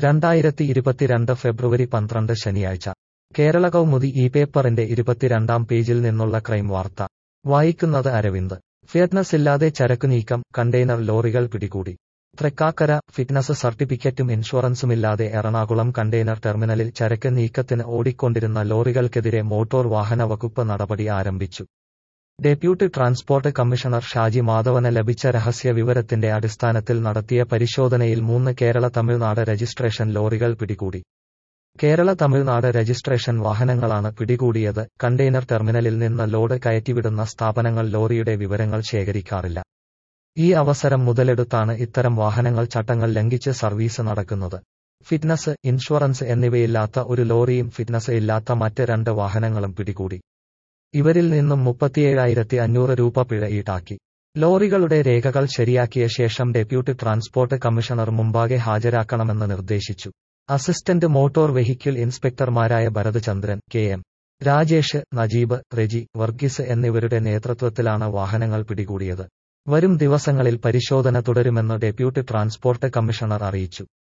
2022 ഫെബ്രുവരി 12 ശനിയാഴ്ച കേരള കൗമുദി ഈ പേപ്പറിന്റെ 22-ാം പേജിൽ നിന്നുള്ള ക്രൈം വാർത്ത വായിക്കുന്നത് അരവിന്ദ്. ഫിറ്റ്നസ് ഇല്ലാതെ ചരക്കു നീക്കം, കണ്ടെയ്നർ ലോറികൾ പിടികൂടി. തൃക്കാക്കര. ഫിറ്റ്നസ് സർട്ടിഫിക്കറ്റും ഇൻഷുറൻസുമില്ലാതെ എറണാകുളം കണ്ടെയ്നർ ടെർമിനലിൽ ചരക്ക് നീക്കത്തിന് ഓടിക്കൊണ്ടിരുന്ന ലോറികൾക്കെതിരെ മോട്ടോർ വാഹന വകുപ്പ് നടപടി ആരംഭിച്ചു. ഡെപ്യൂട്ടി ട്രാൻസ്പോർട്ട് കമ്മീഷണർ ഷാജി മാധവന് ലഭിച്ച രഹസ്യ വിവരത്തിന്റെ അടിസ്ഥാനത്തിൽ നടത്തിയ പരിശോധനയിൽ 3 കേരള തമിഴ്നാട് രജിസ്ട്രേഷൻ ലോറികൾ പിടികൂടി. കേരള തമിഴ്നാട് രജിസ്ട്രേഷൻ വാഹനങ്ങളാണ് പിടികൂടിയത്. കണ്ടെയ്നർ ടെർമിനലിൽ നിന്ന് ലോഡ് കയറ്റിവിടുന്ന സ്ഥാപനങ്ങൾ ലോറിയുടെ വിവരങ്ങൾ ശേഖരിക്കാറില്ല. ഈ അവസരം മുതലെടുത്താണ് ഇത്തരം വാഹനങ്ങൾ ചട്ടങ്ങൾ ലംഘിച്ച് സർവീസ് നടക്കുന്നത്. ഫിറ്റ്നസ്, ഇൻഷുറൻസ് എന്നിവയില്ലാത്ത ഒരു ലോറിയും ഫിറ്റ്നസ് ഇല്ലാത്ത മറ്റ് 2 വാഹനങ്ങളും പിടികൂടി. ഇവരിൽ നിന്നും 37,500 രൂപ പിഴ ഈടാക്കി. ലോറികളുടെ രേഖകൾ ശരിയാക്കിയ ശേഷം ഡെപ്യൂട്ടി ട്രാൻസ്പോർട്ട് കമ്മീഷണർ മുമ്പാകെ ഹാജരാക്കണമെന്ന് നിർദ്ദേശിച്ചു. അസിസ്റ്റന്റ് മോട്ടോർ വെഹിക്കിൾ ഇൻസ്പെക്ടർമാരായ ഭരത് ചന്ദ്രൻ, കെ.എം. രാജേഷ്, നജീബ്, റെജി, വർഗീസ് എന്നിവരുടെ നേതൃത്വത്തിലാണ് വാഹനങ്ങൾ പിടികൂടിയത്. വരും ദിവസങ്ങളിൽ പരിശോധന തുടരുമെന്ന് ഡെപ്യൂട്ടി ട്രാൻസ്പോർട്ട് കമ്മീഷണർ അറിയിച്ചു.